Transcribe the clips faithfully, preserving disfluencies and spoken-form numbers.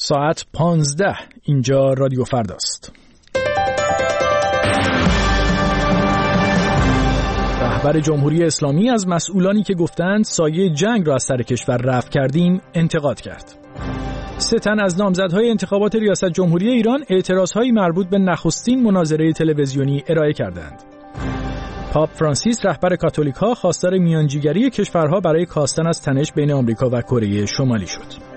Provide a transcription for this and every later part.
ساعت پانزده. اینجا رادیو فرداست. رهبر جمهوری اسلامی از مسئولانی که گفتند سایه جنگ را از سر کشور رفع کردیم انتقاد کرد. سه تن از نامزدهای انتخابات ریاست جمهوری ایران اعتراضهایی مربوط به نخستین مناظره تلویزیونی ارائه کردند. پاپ فرانسیس رهبر کاتولیک‌ها خواستار میانجیگری کشورها برای کاستن از تنش بین آمریکا و کره شمالی شد.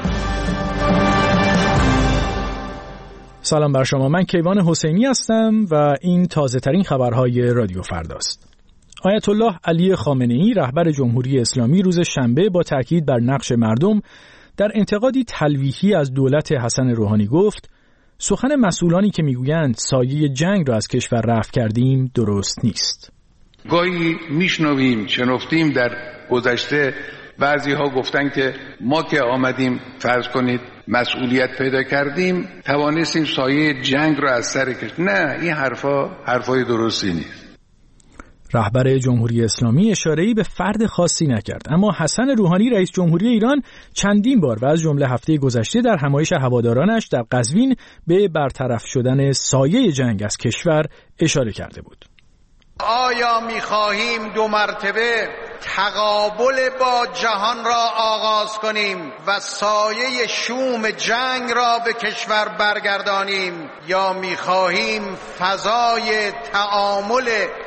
سلام بر شما، من کیوان حسینی هستم و این تازه ترین خبرهای رادیو فرداست. آیت الله علی خامنه‌ای رهبر جمهوری اسلامی روز شنبه با تاکید بر نقش مردم در انتقادی تلویحی از دولت حسن روحانی گفت سخن مسئولانی که میگویند سایه جنگ را از کشور رفع کردیم درست نیست. گاهی میشنویم شنفتیم در گذشته بعضی ها گفتن که ما که آمدیم فرض کنید مسئولیت پیدا کردیم توانستیم سایه جنگ را از سر کشید. نه، این حرفا حرفای درستی نیست. رهبر جمهوری اسلامی اشاره‌ای به فرد خاصی نکرد، اما حسن روحانی رئیس جمهوری ایران چندین بار و از جمله هفته گذشته در همایش هوادارانش در قزوین به برطرف شدن سایه جنگ از کشور اشاره کرده بود. آیا می‌خواهیم دو مرتبه تقابل با جهان را آغاز کنیم و سایه شوم جنگ را به کشور برگردانیم، یا می‌خواهیم فضای تعامل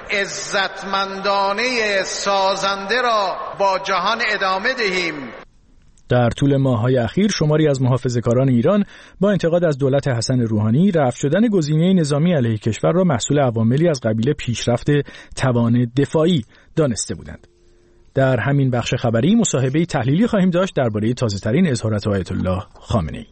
عزتمندانه سازنده را با جهان ادامه دهیم؟ در طول ماه‌های اخیر شماری از محافظه‌کاران ایران با انتقاد از دولت حسن روحانی رفع شدن گزینه نظامی علیه کشور را محصول عواملی از قبیل پیشرفت توان دفاعی دانسته بودند. در همین بخش خبری مصاحبه تحلیلی خواهیم داشت درباره تازه‌ترین اظهارات آیت الله خامنه‌ای.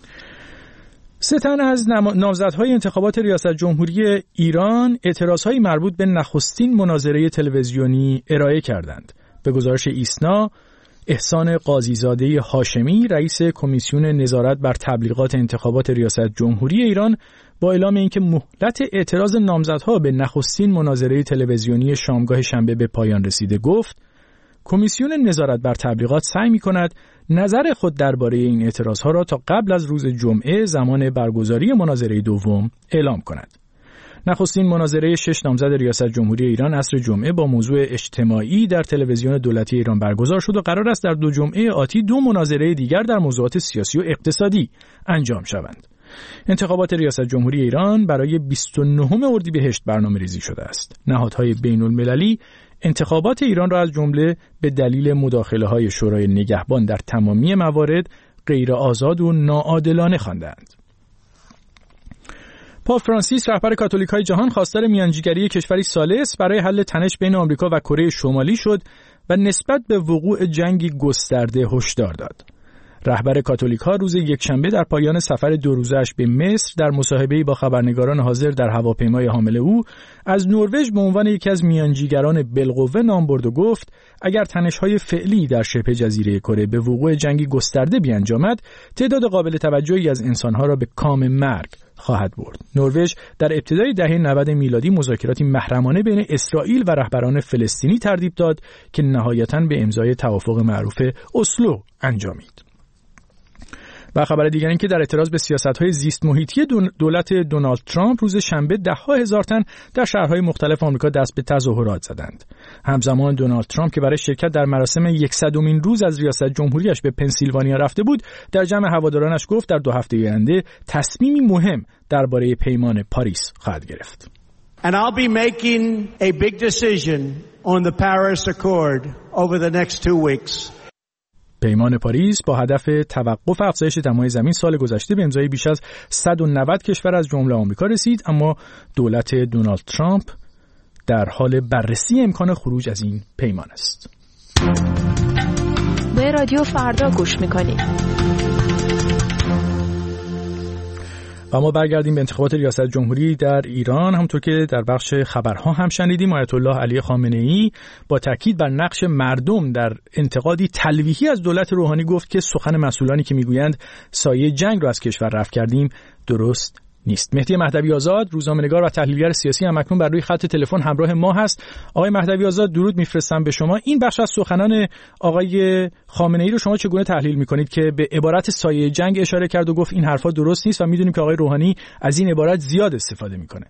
سه تن از نامزدهای انتخابات ریاست جمهوری ایران اعتراضهای مربوط به نخستین مناظره تلویزیونی ارائه کردند. به گزارش ایسنا، احسان قاضیزاده هاشمی رئیس کمیسیون نظارت بر تبلیغات انتخابات ریاست جمهوری ایران با اعلام اینکه مهلت اعتراض نامزدها به نخستین مناظره تلویزیونی شامگاه شنبه به پایان رسیده گفت کمیسیون نظارت بر تبلیغات سعی می‌کند نظر خود درباره این اعتراضها را تا قبل از روز جمعه زمان برگزاری مناظره دوم اعلام کند. نخستین مناظره شش نامزد ریاست جمهوری ایران عصر جمعه با موضوع اجتماعی در تلویزیون دولتی ایران برگزار شد و قرار است در دو جمعه آتی دو مناظره دیگر در موضوعات سیاسی و اقتصادی انجام شوند. انتخابات ریاست جمهوری ایران برای بیست و نهم اردیبهشت برنامه‌ریزی شده است. نهادهای بین‌المللی انتخابات ایران را از جمله به دلیل مداخله‌های شورای نگهبان در تمامی موارد غیر آزاد و ناعادلانه خواندند. پاپ فرانسیس رهبر کاتولیک‌های جهان خواستار میانجیگری کشوری ثالث برای حل تنش بین آمریکا و کره شمالی شد و نسبت به وقوع جنگی گسترده هشدار داد. رهبر کاتولیک‌ها روز یکشنبه در پایان سفر دو روزه‌اش به مصر در مصاحبه‌ای با خبرنگاران حاضر در هواپیمای حامل او از نروژ به عنوان یکی از میانجیگران بالقوه نام برد و گفت اگر تنش‌های فعلی در شبه جزیره کره به وقوع جنگی گسترده بیانجامد، تعداد قابل توجهی از انسان‌ها را به کام مرگ خواهد برد. نروژ در ابتدای دهه نود میلادی مذاکراتی محرمانه بین اسرائیل و رهبران فلسطینی ترتیب داد که نهایتاً به امضای توافق معروف اسلو انجامید. و خبر دیگر این که در اعتراض به سیاست‌های زیست محیطی دولت دونالد ترامپ روز شنبه ده‌ها هزار تن در شهرهای مختلف آمریکا دست به تظاهرات زدند. همزمان دونالد ترامپ که برای شرکت در مراسم صدمین روز از ریاست جمهوریش به پنسیلوانیا رفته بود، در جمع هوادارانش گفت در دو هفته آینده تصمیمی مهم درباره پیمان پاریس خواهد گرفت. And I'll be making a big decision on the Paris Accord over the next two weeks. پیمان پاریس با هدف توقف افزایش دمای زمین سال گذشته به امضای بیش از صد و نود کشور از جمله آمریکا رسید، اما دولت دونالد ترامپ در حال بررسی امکان خروج از این پیمان است. به رادیو فردا گوش می‌کنید. و ما برگردیم به انتخابات ریاست جمهوری در ایران. همونطور که در بخش خبرها هم شنیدیم، آیت الله علی خامنه‌ای با تاکید بر نقش مردم در انتقادی تلویحی از دولت روحانی گفت که سخن مسئولانی که میگویند سایه جنگ را از کشور رفع کردیم درست نیست. مهدی مهدوی آزاد، روزنامه‌نگار و تحلیلگر سیاسی، هم اکنون بر روی خط تلفن همراه ما هست. آقای مهدوی آزاد، درود میفرستم به شما. این بخش از سخنان آقای خامنه‌ای رو شما چگونه تحلیل می‌کنید که به عبارت سایه جنگ اشاره کرد و گفت این حرفا درست نیست و می‌دونیم که آقای روحانی از این عبارت زیاد استفاده می‌کنه؟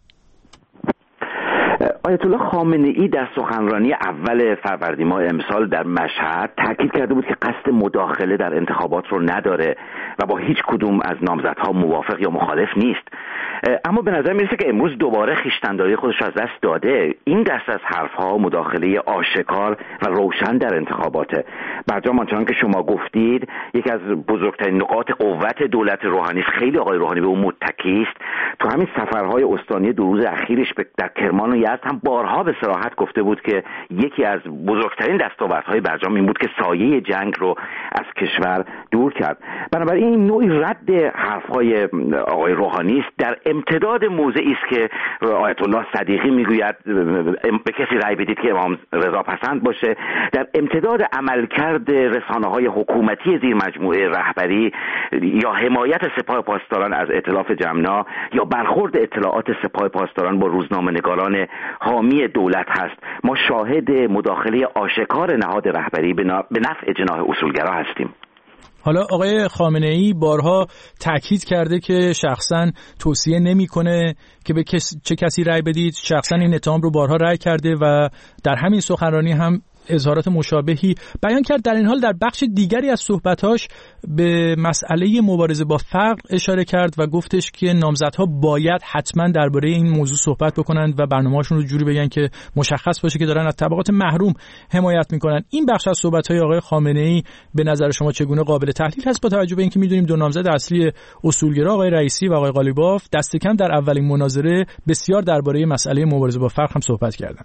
آیت الله خامنه‌ای در سخنرانی اول فروردین ماه امسال در مشهد تاکید کرده بود که قصد مداخله در انتخابات رو نداره و با هیچ کدوم از نامزدها موافق یا مخالف نیست. اما به نظر میرسه که امروز دوباره خویشتنداری خودش از دست داده. این دست از حرفها مداخله آشکار و روشن در انتخاباته. برجام آنچنان که شما گفتید یکی از بزرگترین نقاط قوت دولت روحانی است. خیلی آقای روحانی به اون متکی است. تو همین سفرهای استانی دو روز اخیرش در کرمان و یزد هم بارها به صراحت گفته بود که یکی از بزرگترین دستاوردهای برجام این بود که سایه جنگ رو از کشور دور کرد. بنابراین این نوعی رد حرفهای آقای روحانی است. در امتداد موضعی است که آیت الله صدیقی میگوید به کسی رأی بدید که امام رضا پسند باشه. در امتداد عملکرد رسانه‌های حکومتی زیر مجموعه رهبری یا حمایت سپاه پاسداران از ائتلاف جمنا یا برخورد اطلاعات سپاه پاسداران با روزنامه‌نگاران حامی دولت هست. ما شاهد مداخله آشکار نهاد رهبری به نفع جناح اصولگرا هستیم. حالا آقای خامنه‌ای بارها تاکید کرده که شخصا توصیه نمی‌کنه که به کس، چه کسی رأی بدید. شخصا این اتهام رو بارها رأی کرده و در همین سخنرانی هم اظهارات مشابهی بیان کرد. در این حال در بخش دیگری از صحبتاش به مسئله مبارزه با فقر اشاره کرد و گفتش که نامزدها باید حتما درباره این موضوع صحبت بکنند و برنامه‌هاشون رو جوری بگن که مشخص باشه که دارن از طبقات محروم حمایت میکنن. این بخش از صحبت‌های آقای خامنه‌ای به نظر شما چگونه قابل تحلیل هست با توجه به اینکه میدونیم دو نامزد اصلی اصولگرا آقای رئیسی و آقای قالیباف دست کم در اولین مناظره بسیار درباره مسئله مبارزه با فقر هم صحبت کردن؟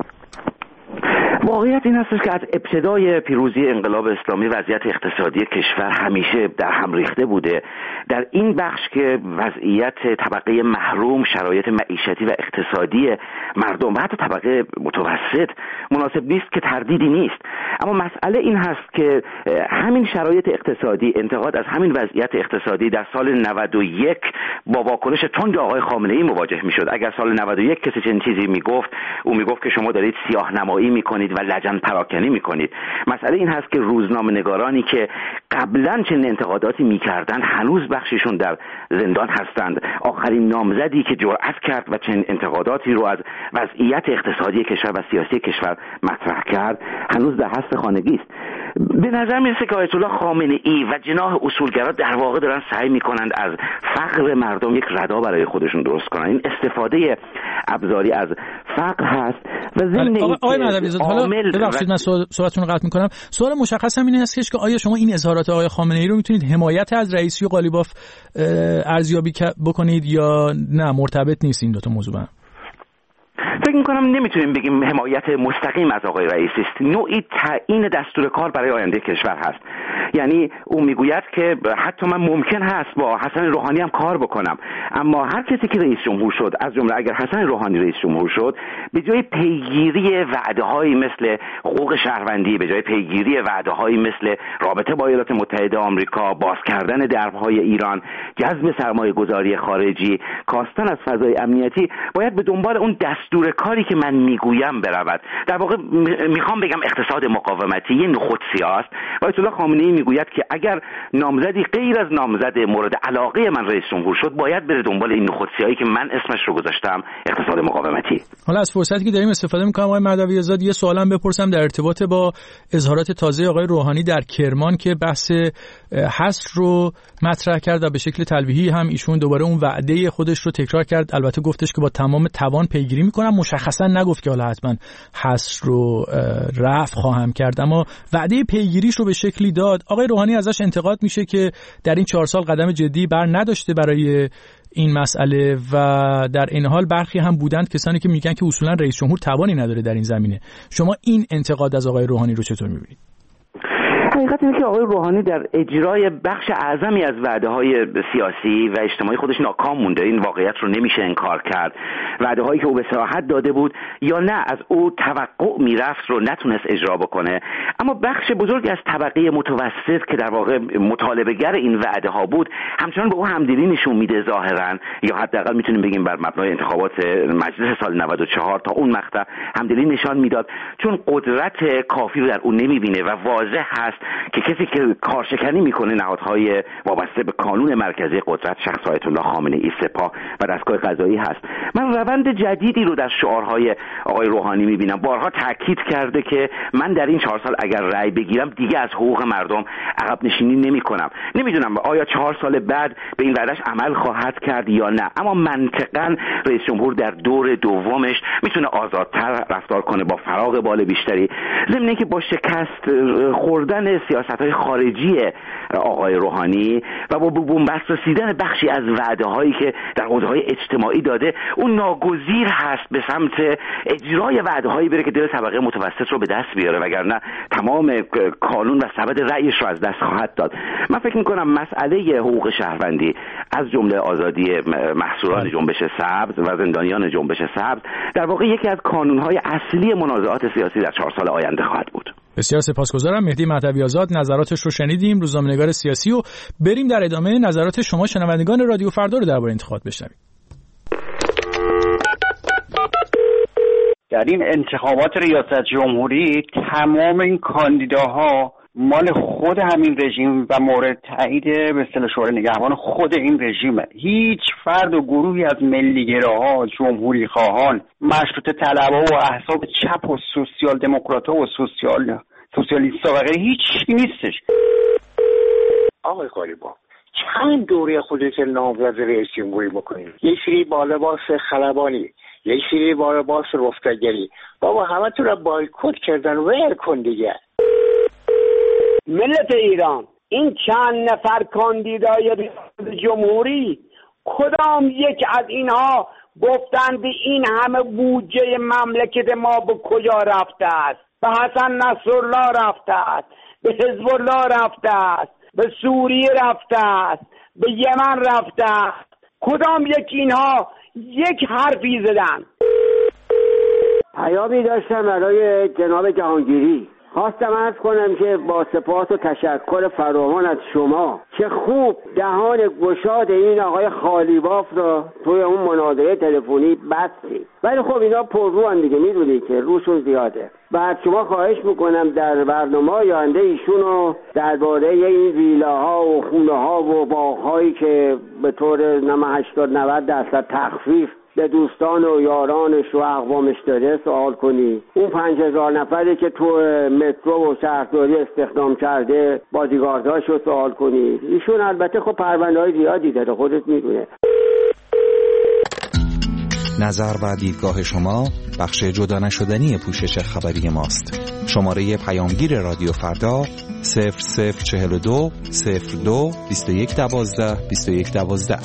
واقعیت این هستش که از ابتدای پیروزی انقلاب اسلامی وضعیت اقتصادی کشور همیشه در هم ریخته بوده. در این بخش که وضعیت طبقه محروم، شرایط معیشتی و اقتصادی مردم و حتی طبقه متوسط مناسب نیست که تردیدی نیست. اما مسئله این هست که همین شرایط اقتصادی، انتقاد از همین وضعیت اقتصادی در سال نود و یک با واکنش تند آقای خامنه‌ای مواجه میشد. اگر سال نود و یک کسی چنین چیزی میگفت، او میگفت که شما دارید سیاه‌نمایی میکنید و لجن پراکنی میکنید. مسئله این هست که روزنامه‌نگارانی که قبلا چنین انتقاداتی میکردند هنوز بخششون در زندان هستند. آخرین نامزدی که جرأت کرد و چنین انتقاداتی رو از وضعیت اقتصادی کشور و سیاسی کشور مطرح کرد هنوز در حبس خانگی است. به نظر میرسه که آیت الله خامنه‌ای و جناح اصولگرا در واقع دارن سعی میکنند از فقر مردم یک ردا برای خودشون درست کنن. این استفاده ابزاری از فقر هست و ضمن آقای مهدوی آزاد، حالا ببخشید من صحبتتون رو قطع میکنم. سوال مشخص هم این هست که آیا شما این اظهارات آقای خامنه‌ای رو میتونید حمایت از رئیسی و قالیباف ارزیابی بکنید یا نه مرتبط نیست این دو تا موضوع؟ فکر میکنم نمیتونیم بگیم حمایت مستقیم از آقای رئیسی است. نوعی تعیین دستور کار برای آینده کشور هست. یعنی او میگوید که حتی من ممکن هست با حسن روحانی هم کار بکنم، اما هر کسی که رئیس جمهور شد، از جمله اگر حسن روحانی رئیس جمهور شد، به جای پیگیری وعده‌هایی مثل حقوق شهروندی، به جای پیگیری وعده‌هایی مثل رابطه با ایالات متحده آمریکا، باز کردن درهای ایران، جذب سرمایه‌گذاری خارجی، کاستن از فضای امنیتی، باید به دنبال اون دستور کاری که من میگویم برود. در واقع میخوام بگم اقتصاد مقاومتی یه نخودسیاست. آیت الله خامنه‌ای میگوید که اگر نامزدی غیر از نامزد مورد علاقه من رئیس جمهور شد، باید بره دنبال این نخودسیایی که من اسمش رو گذاشتم اقتصاد مقاومتی. حالا از فرصتی که داریم استفاده میکنم آقای مهدوی آزاد یه سوالم بپرسم در ارتباط با اظهارات تازه آقای روحانی در کرمان که بحث حصر رو مطرح کرد و به شکل تلویحی هم ایشون دوباره اون وعده خودش رو تکرار کرد. البته گفتش که با تمام توان پیگیری میکنم، مشخصا نگفت که حالا حتما حصر رو رفع خواهم کرد، اما وعده پیگیریش رو به شکلی داد. آقای روحانی ازش انتقاد میشه که در این چهار سال قدم جدی بر نداشته برای این مسئله و در این حال برخی هم بودند کسانی که میگن که اصولا رئیس جمهور توانی نداره در این زمینه. شما این انتقاد از آقای روحانی رو چطور میبینید؟ حقیقت اینه که آقای روحانی در اجرای بخش اعظمی از وعده‌های سیاسی و اجتماعی خودش ناکام مونده. این واقعیت رو نمیشه انکار کرد. وعده‌هایی که او به صراحت داده بود یا نه از او توقع میرفت رو نتونست اجرا بکنه. اما بخش بزرگی از طبقه متوسط که در واقع مطالبه‌گر این وعده‌ها بود همچنان به او همدلی نشون میده ظاهراً، یا حداقل میتونیم بگیم بر مبنای انتخابات مجلس سال نود و چهار تا اون مقطع همدلی نشان میداد، چون قدرت کافی رو در اون نمیبینه و واضح هست که کسی که کارشکنی میکنه نهادهای وابسته به کانون مرکزی قدرت شخص آیت الله خامنه‌ای، سپاه و دستگاه قضایی هست. من روند جدیدی رو در شعارهای آقای روحانی میبینم. بارها تاکید کرده که من در این چهار سال اگر رأی بگیرم دیگه از حقوق مردم عقب نشینی نمیکنم. نمیدونم آیا چهار سال بعد به این وعده‌اش عمل خواهد کرد یا نه، اما منطقاً رئیس جمهور در دور دومش میتونه آزادتر رفتار کنه با فراغ بال بیشتری، ضمن اینکه با شکست خوردن سیاست‌های خارجی آقای روحانی و با بنبست رسیدن بخشی از وعده‌هایی که در حوزه‌های اجتماعی داده، اون ناگزیر هست به سمت اجرای وعده‌هایی بره که دل طبقه متوسط رو به دست بیاره، وگرنه تمام کانون و سبد رأیش رو از دست خواهد داد. من فکر می‌کنم مسئله حقوق شهروندی از جمله آزادی محصوران جنبش سبز و زندانیان جنبش سبز در واقع یکی از کانون‌های اصلی منازعات سیاسی در چهار سال آینده خواهد بود. بسیار سپاسگزارم. مهدی مهدوی آزاد نظراتش رو شنیدیم، روزنامه‌نگار سیاسی، و بریم در ادامه نظرات شما شنوندگان رادیو فردا رو درباره انتخابات بشنویم. در این انتخابات ریاست جمهوری تمام این کاندیداها مال خود همین رژیم و مورد تایید به اصطلاح شورای نگهبان خود این رژیمه. هیچ فرد و گروهی از ملیگراها، جمهوری خواهان، مشروطه طلبها و احزاب چپ و سوسیال دموکرات‌ها و سوسیال سوسیالیست‌ها و غیره هیچ نیستش. آقای قالیباف چند دوره خودت نامزد رئیس جمهوری بکنید، یه سری با لباس خلبانی، یه سری با لباس رفتگری، بابا همه تو را بایکوت کردن، ول کن دیگه. ملت ایران، این چند نفر کاندیدای ریاست جمهوری کدام یک از اینها گفتند این همه بودجه مملکت ما به کجا رفته است؟ به حسن نصرالله رفته است، به حزب الله رفته است، به سوریه رفته است، به یمن رفته است. کدام یک اینها یک حرفی زدن؟ پیامی داشتم برای جناب جهانگیری. خواستم عرض کنم که با سپاس و تشکر فراوان از شما چه خوب دهان گشاد این آقای خالیباف رو توی اون مناظره تلفنی بستی، ولی خب اینا پر رو هم دیگه، میدونی که روشون زیاده. بعد شما خواهش میکنم در برنامه آینده ایشون رو درباره این ویلاها و خونه ها و باغهایی که به طور نم هشتاد نود درصد تخفیف به دوستان و یارانش و اقوامش داره سوال کنی. اون پنج هزار نفری که تو مترو و شهرداری استخدام کرده بادیگارداش رو سوال کنی. ایشون البته خب پرونده های زیادی داره، خودت میدونه. نظر و دیدگاه شما بخش جدا نشدنی پوشش خبری ماست. شماره پیامگیر رادیو فردا صفر صفر چهل و دو صفر دو بیست و یک دوازده بیست و یک دوازده.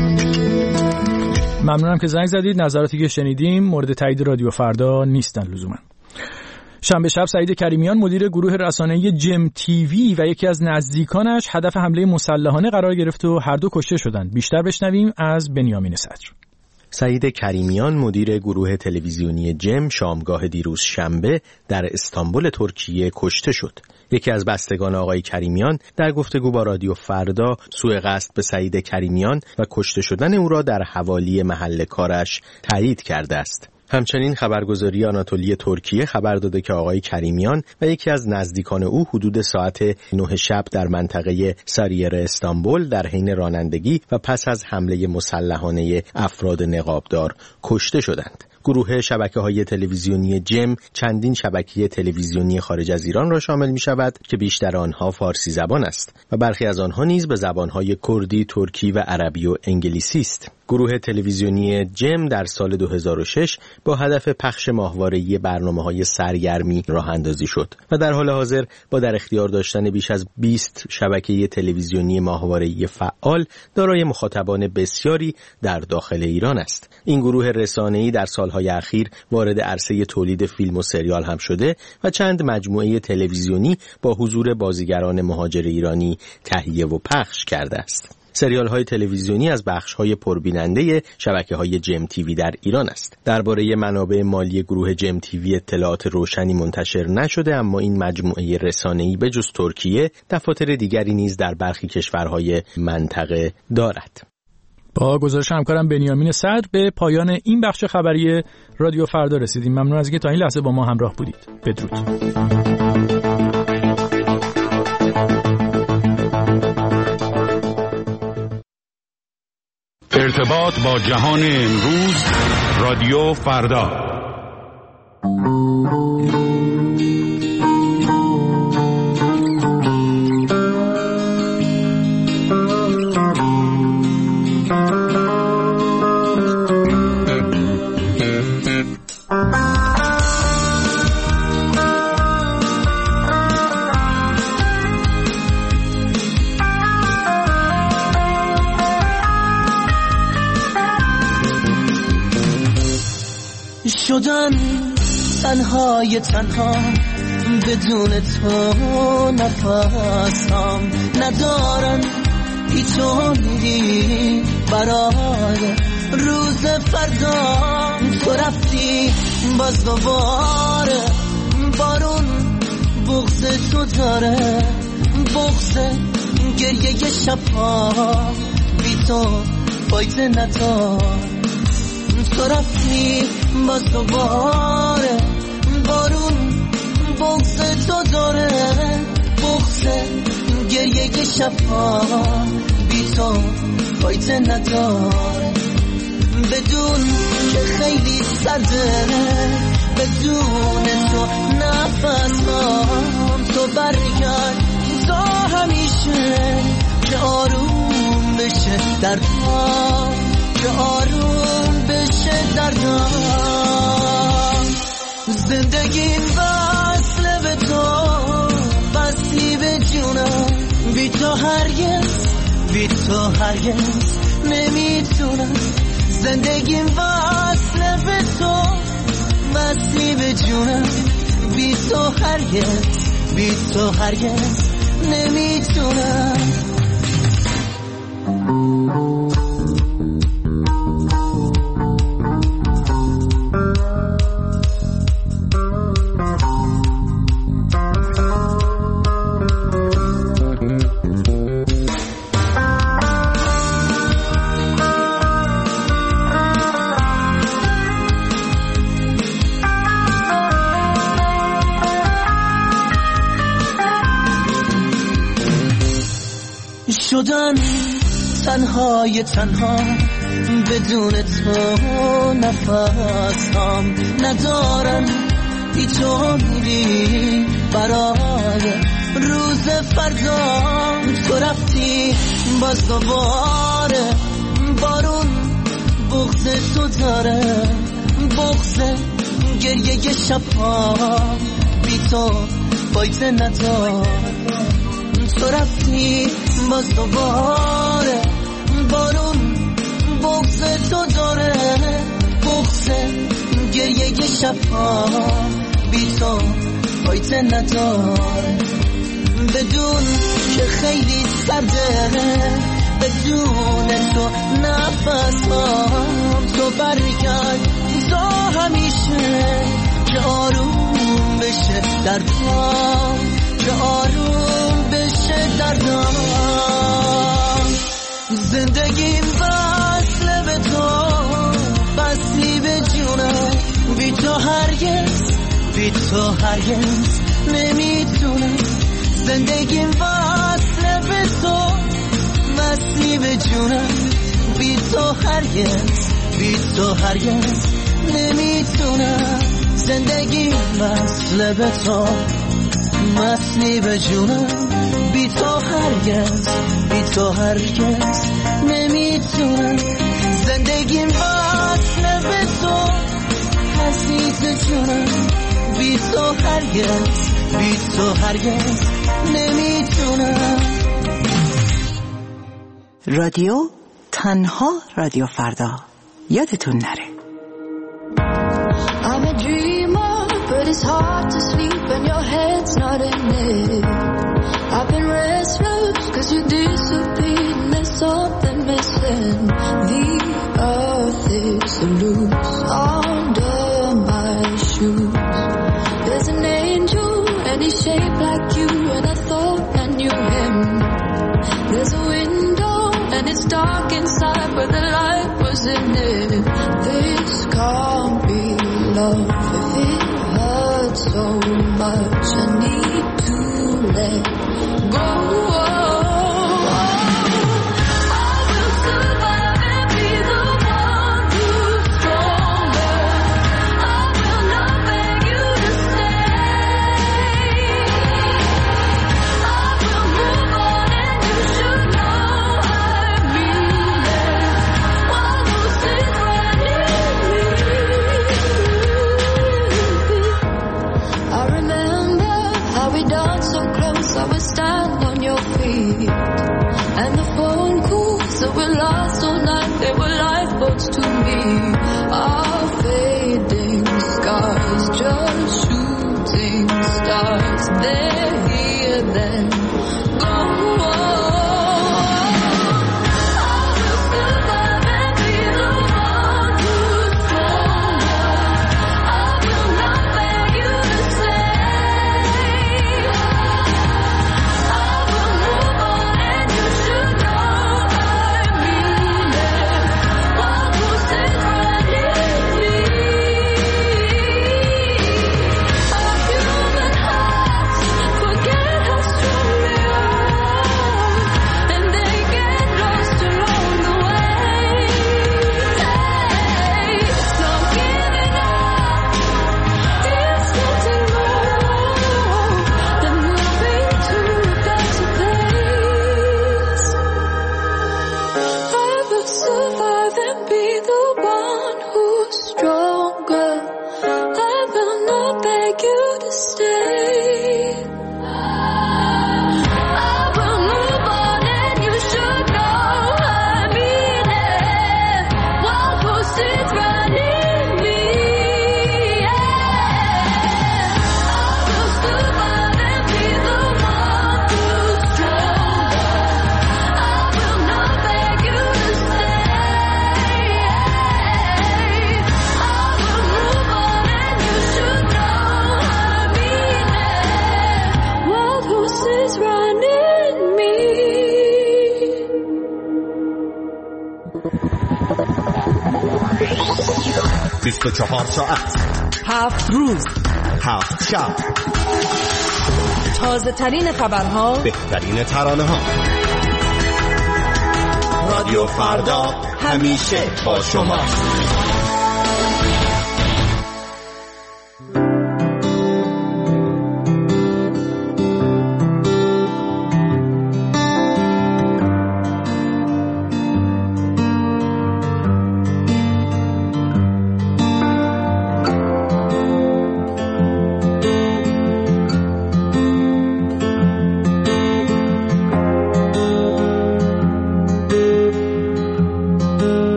ممنونم که زنگ زدید. نظراتی که شنیدیم مورد تایید رادیو فردا نیستن لزوما. شنبه شب سعید کریمیان مدیر گروه رسانه‌ای جم تیوی و یکی از نزدیکانش هدف حمله مسلحانه قرار گرفت و هر دو کشته شدند. بیشتر بشنویم از بنیامین صدر. سعید کریمیان مدیر گروه تلویزیونی جم شامگاه دیروز شنبه در استانبول ترکیه کشته شد. یکی از بستگان آقای کریمیان در گفتگو با رادیو فردا سوء قصد به سعید کریمیان و کشته شدن او را در حوالی محل کارش تایید کرده است. همچنین خبرگزاری آناتولی ترکیه خبر داده که آقای کریمیان و یکی از نزدیکان او حدود ساعت نه شب در منطقه ساریر استانبول در حین رانندگی و پس از حمله مسلحانه افراد نقابدار کشته شدند. گروه شبکه‌های تلویزیونی جم چندین شبکه تلویزیونی خارج از ایران را شامل می‌شود که بیشتر آنها فارسی زبان است و برخی از آنها نیز به زبان‌های کردی، ترکی و عربی و انگلیسی است. گروه تلویزیونی جم در سال دو هزار و شش با هدف پخش ماهواره‌ای برنامه‌های سرگرمی راه اندازی شد و در حال حاضر با در اختیار داشتن بیش از بیست شبکه تلویزیونی ماهواره‌ای فعال دارای مخاطبان بسیاری در داخل ایران است. این گروه رسانه‌ای در سالهای اخیر وارد عرصه تولید فیلم و سریال هم شده و چند مجموعه تلویزیونی با حضور بازیگران مهاجر ایرانی تهیه و پخش کرده است. سریال های تلویزیونی از بخش های پربیننده شبکه های جم تیوی در ایران است. درباره منابع مالی گروه جم تیوی اطلاعات روشنی منتشر نشده، اما این مجموعه رسانه‌ای به جز ترکیه دفاتر دیگری نیز در برخی کشورهای منطقه دارد. با گزارش همکارم بنیامین صدر به پایان این بخش خبری رادیو فردا رسیدیم. ممنون از اینکه تا این لحظه با ما همراه بودید. بدرود. ارتباط با جهان امروز، رادیو فردا. شدن تنهای تنها بدون تو، نفسم ندارن هیچ امیدی برای روز فردا. تو رفتی باز دوباره، بارون بغض تو داره، بغض گریه شبها بی تو فایده نداره. تو رفتی باز دوباره، بارون بغض تو داره، بغض گریه شبها بی تو فایده نداره. بدون که خیلی سرده، بدون تو نفسم، تو برگرد تا همیشه که آروم بشه دردم، که آروم بشه دردم. زندگیم وصله به تو، وصلی به جونم، بی تو هرگز، بی تو هرگز نمیتونم. زندگیم وصله به تو، وصلی به جونم، بی تو هرگز، بی تو هرگز نمیتونم. شدن تنهای تنها بدون تو، نفسم ندارن هیچ امیدی برای روز فردا. تو رفتی باز دوباره، بارون بغض تو داره، بغض گریه شبها بی تو فایده نداره. تو رفتی باز دوباره، بارون بغض تو داره، بغض گریه شبها بی تو فایده نداره. بدون که خیلی سرده، بدون تو نفسم، تو برگرد تا همیشه که آروم بشه دردم، که آروم بشه دردم. زندگیم وصله به تو، وصلی به جونم، بی تو هرگز، بی تو هرگز نمیتونم. زندگیم وصله به تو، وصلی به جونم، بی تو هرگز، بی تو هرگز نمیتونم. زندگیم وصله به تو، وصلی به جونم، بی تو هرگز، بی تو هرگز نمیتونم. بی تو هرگز بی تو هرگز نمیتونم. رادیو تنها رادیو فردا، یادتون نره. I'm a dreamer, but it's hard to sleep when your head's not in it. I've been restless cause you disappeared and there's something missing. The earth is loose under my shoes. There's an angel and he's shaped like you, and I thought I knew him. There's a window and it's dark inside, but the light was in it. This can't be love if it hurts so much. I need to let go. And the phone calls that were lost all night, they were lifeboats to me. Our fading skies, just shooting stars. They're here then, go on. بیست و چهار ساعت، هفت روز، هفت شب، تازه ترین خبرها، بهترین ترانه ها. رادیو فردا همیشه با شما.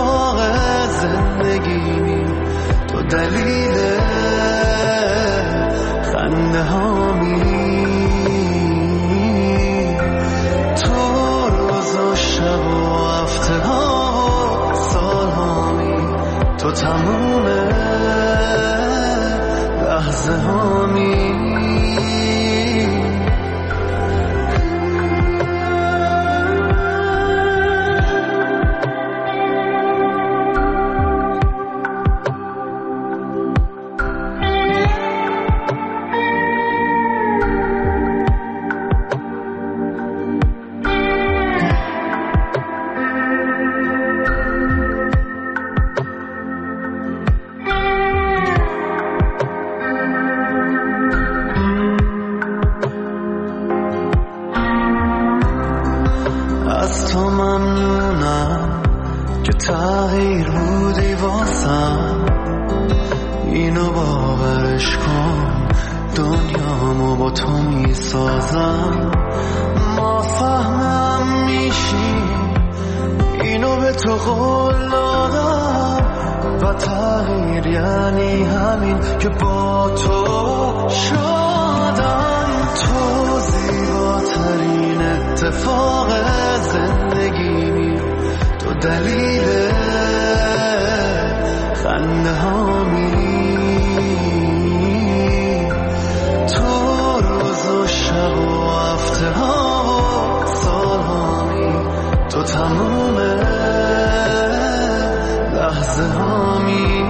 اتفاق زندگی تو دلیل خنده هامی تو روز و شب و هفته ها سال هامی تو تموم لحظه هامی تغییر بودی واسم اینو باورش کن دنیامو با تو میسازم ما فهمم میشیم اینو به تو قول دادم و تغییر یعنی همین که با تو شدم تو زیباترین اتفاق زندگیمی تو دلیل خنده هامی تو روز و شب و هفته ها سال هامی تو تموم لحظه هامی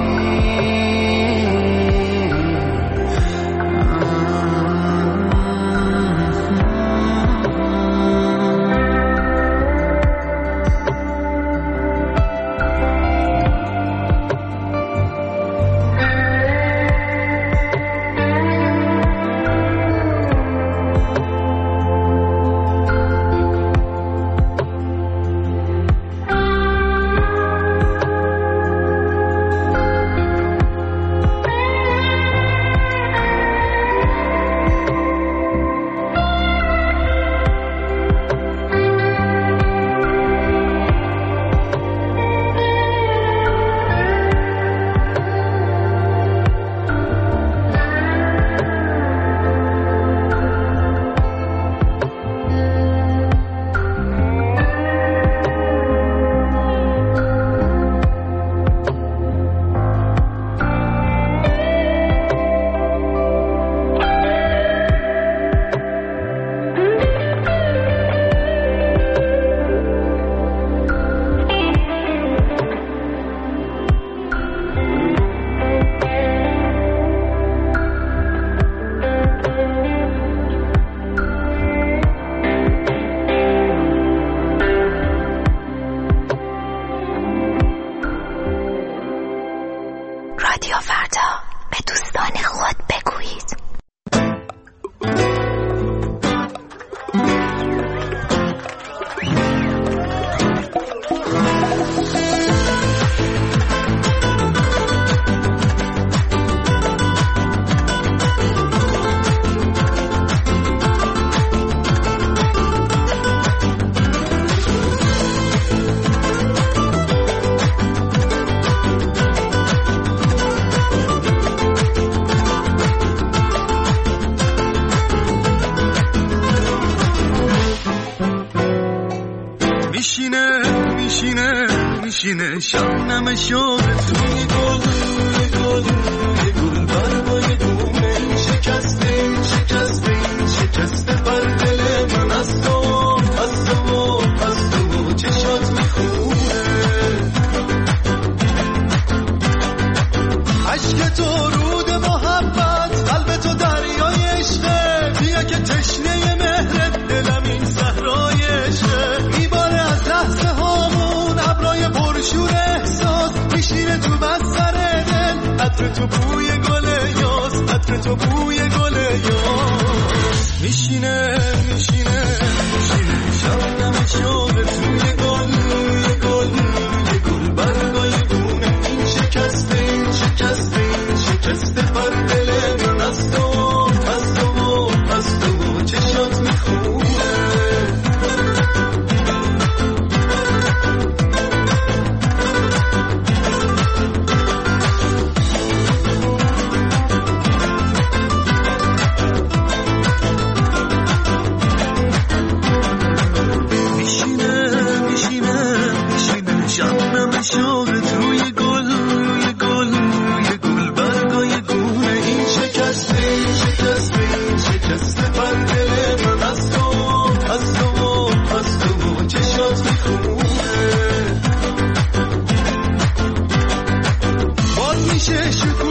شبنم شد توی گل گل گل برای دومه شکسته شکسته شکسته بر دل من از تو از تو از تو چشات میخونه عشق تو رود محبت قلب تو دریای عشقه بیا که تشنه مهرت دلم این صحرای عشقه میباره از لحظه هامون ابرای پرشور احساس میشینه تو بستر دل عطر تو بوی گل یاس عطر تو بوی گل یاس میشینه میشینه میشینه شبنم شده توی گل یه گل یه گل برگای بونه این شکسته این شکسته این شکسته پر دل من از تو از تو از تو چشات میخونه چه شکوه